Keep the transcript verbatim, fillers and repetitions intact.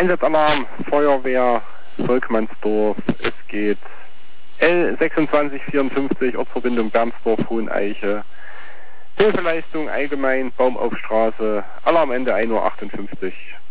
Einsatzalarm, Feuerwehr, Volkmannsdorf. Es geht L sechsundzwanzig vierundfünfzig, Ortsverbindung Bernsdorf, Hoheneiche. Hilfeleistung allgemein, Baumaufstraße, Alarmende ein Uhr achtundfünfzig.